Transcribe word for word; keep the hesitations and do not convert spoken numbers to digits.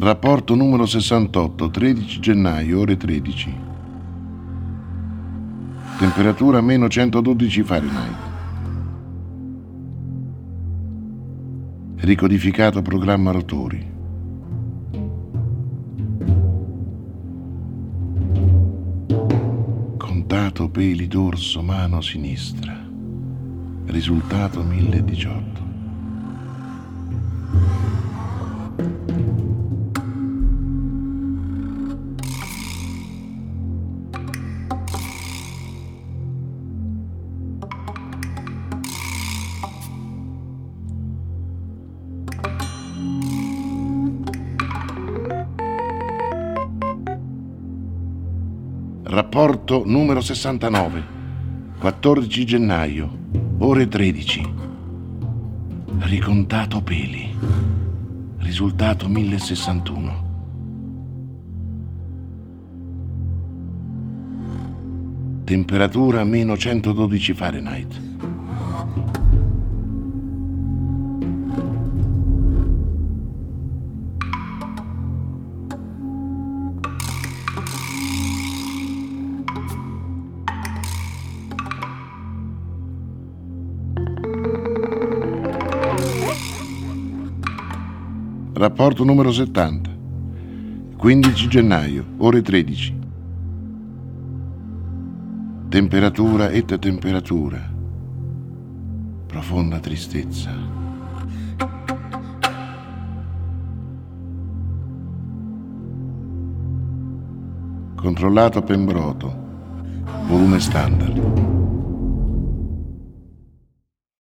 Rapporto numero sessantotto, tredici gennaio, ore tredici. Temperatura meno centododici Fahrenheit. Ricodificato programma rotori. Contato peli dorso mano sinistra. Risultato mille diciotto. Rapporto numero sessantanove, quattordici gennaio, ore tredici. Ricontato peli. Risultato mille sessantuno. Temperatura meno centododici Fahrenheit. Rapporto numero settanta, quindici gennaio, ore tredici. Temperatura et temperatura. Profonda tristezza. Controllato Pembroto. Volume standard.